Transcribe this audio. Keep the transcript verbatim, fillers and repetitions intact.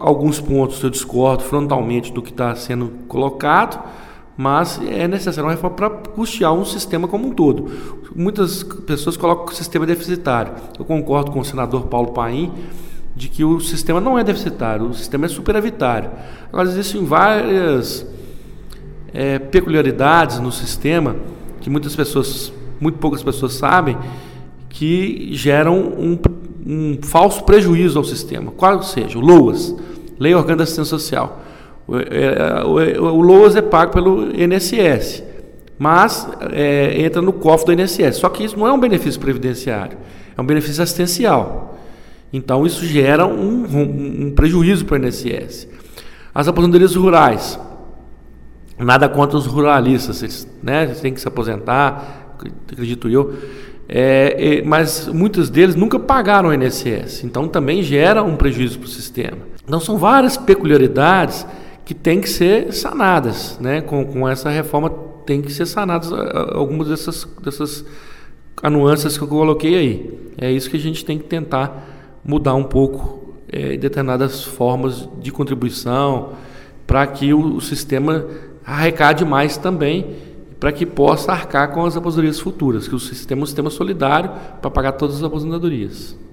alguns pontos eu discordo frontalmente do que está sendo colocado, mas é necessário uma reforma para custear um sistema como um todo. Muitas pessoas colocam o sistema deficitário. Eu concordo com o senador Paulo Paim de que o sistema não é deficitário, o sistema é superavitário. Agora, existem várias é, peculiaridades no sistema que muitas pessoas, muito poucas pessoas sabem, que geram um, um falso prejuízo ao sistema. Qual seja, o LOAS, Lei Orgânica da Assistência Social. O, é, o, o LOAS é pago pelo I N S S, mas é, entra no cofre do I N S S. Só que isso não é um benefício previdenciário, é um benefício assistencial. Então isso gera um, um, um prejuízo para o I N S S. As aposentadorias rurais, nada contra os ruralistas, eles, né, eles têm que se aposentar, acredito eu, é, é, mas muitos deles nunca pagaram o I N S S, então também gera um prejuízo para o sistema. Então são várias peculiaridades que têm que ser sanadas, né? Com, com essa reforma tem que ser sanadas algumas dessas, dessas anuâncias que eu coloquei aí. É isso que a gente tem que tentar mudar um pouco é, determinadas formas de contribuição para que o, o sistema arrecade mais também, para que possa arcar com as aposentadorias futuras, que o sistema é um sistema solidário para pagar todas as aposentadorias.